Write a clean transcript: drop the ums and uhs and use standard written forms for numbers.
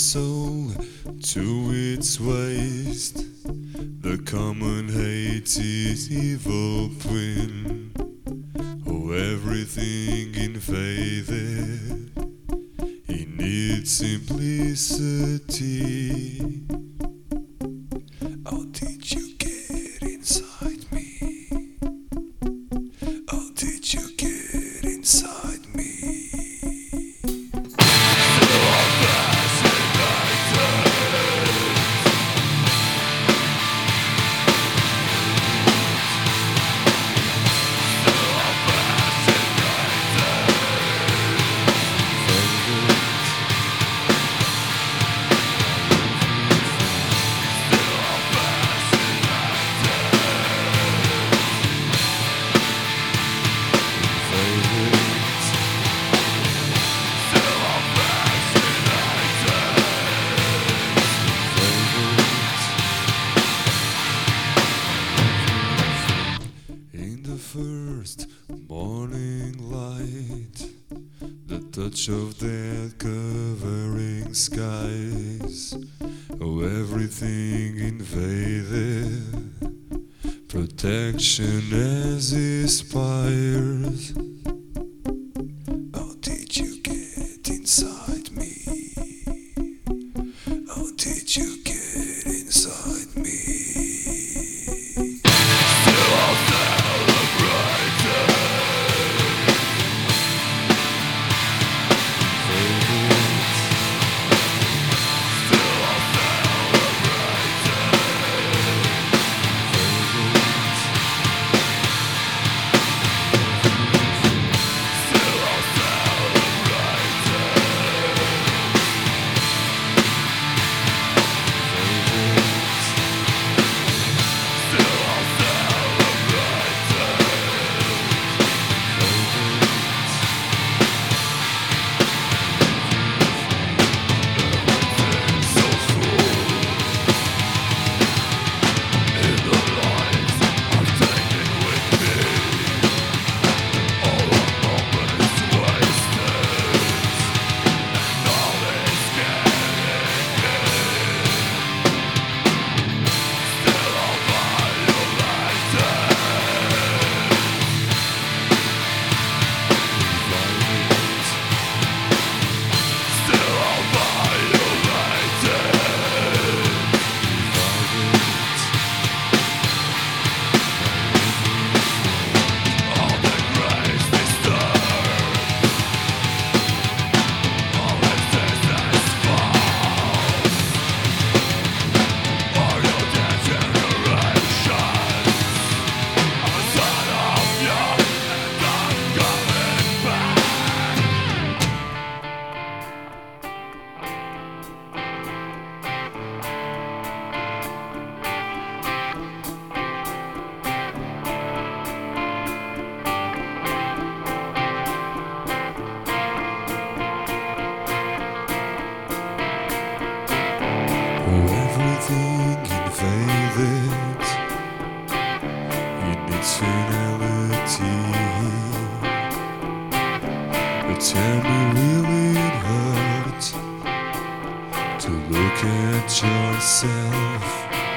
soul to its waste. The common hate is evil twin. Oh, everything invaded in its simplicity. How did you get inside me? How did you get inside me? First morning light, the touch of that covering skies. Oh, everything invaded, protection as inspires. How did you get inside me? How did you get inside me? Everything invaded in its finality. But tell me, will it hurt to look at yourself